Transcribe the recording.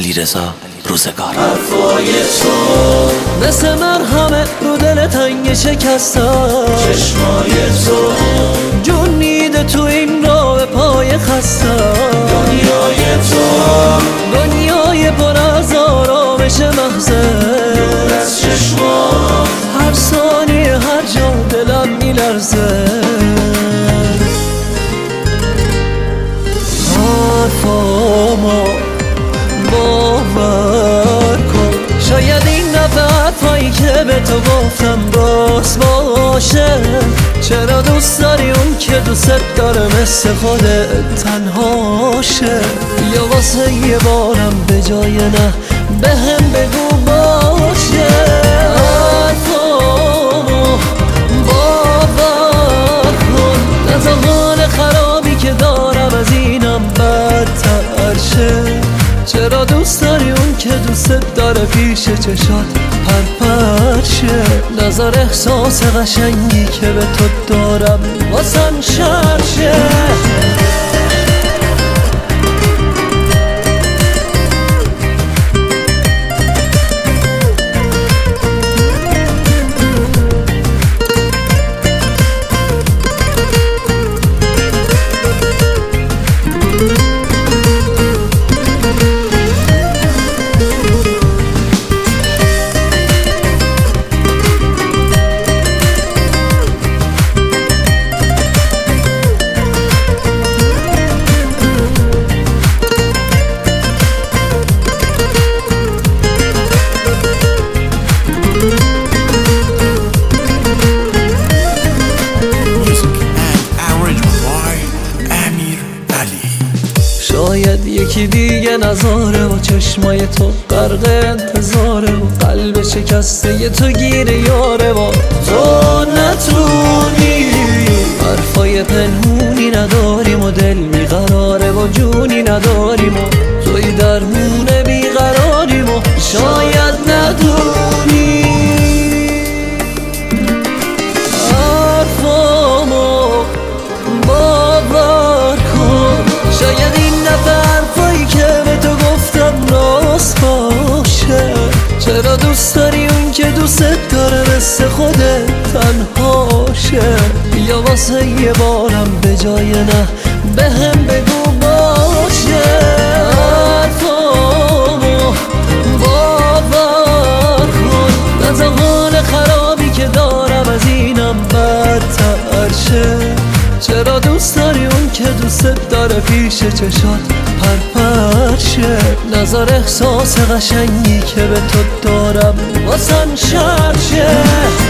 علیرضا روزگار. حرفای تو مثل مرهمه رو دل تنگ شکستم، چشمای تو جون میده تو این راه پای خستم. دنیای تو دنیای پر از آرامش محضه، دور از چشمات هر ثانیه هر جا دلم میلرزه. حرفامو باور کن، شاید این دفعه حرفایی که به تو گفتم راست باشه. چرا دوست داری اون که دوست داره مثل خودت تنهاشه؟ یا واسه یه بارم به جای نه به هم بگو باشه. حرفامو باور کن، از حال خرابی که دارم از اینم بدتر شه. چرا دوست داری اون که دوست داره پیش چشات پرپر شه؟ نظر احساس قشنگی که به تو دارم واسم شر شه. شاید یکی دیگه نظاره و چشمای تو غرق انتظاره و قلب شکسته تو گیر یاره و تو نتونی. حرفای پنهونی نداریم و دل بیقراره و جونی نداریم و توی درمون بیقراریم و شاید ندونی. حرفامو باور کن، شاید این حرفایی که به تو گفتم راست باشه. چرا دوست داری اون که دوست داره مثل خودت تنهاشه؟ یا واسه یه بارم به جای نه به هم بگو باشه. حرفامو باور کن، از حال خرابی که دارم از اینم بدتر شه. چرا دوست داری اون که دوست داره پیش چشات پرپر شه؟ نظر احساس قشنگی که به تو دارم واسم شر شه.